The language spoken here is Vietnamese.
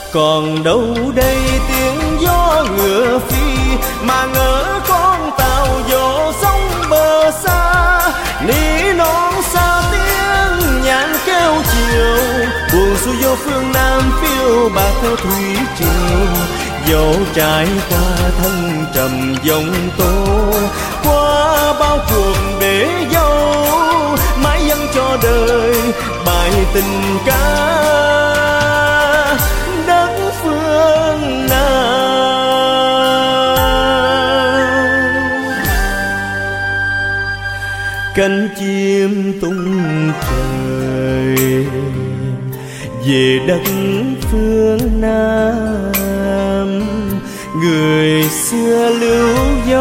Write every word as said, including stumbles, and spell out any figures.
Còn đâu đây tiếng gió ngựa phi, mà ngỡ con tàu vô sông bờ xa. Ní non xa tiếng nhạn kêu chiều, buồn xuôi vô phương Nam phiêu bạc theo thủy triều. Dẫu trải qua thân trầm giông tố, qua bao cuộc để dâu, mãi dâng cho đời bài tình ca đất phương Nam. Cánh chim tung trời về đất phương Nam, người xưa lưu dấu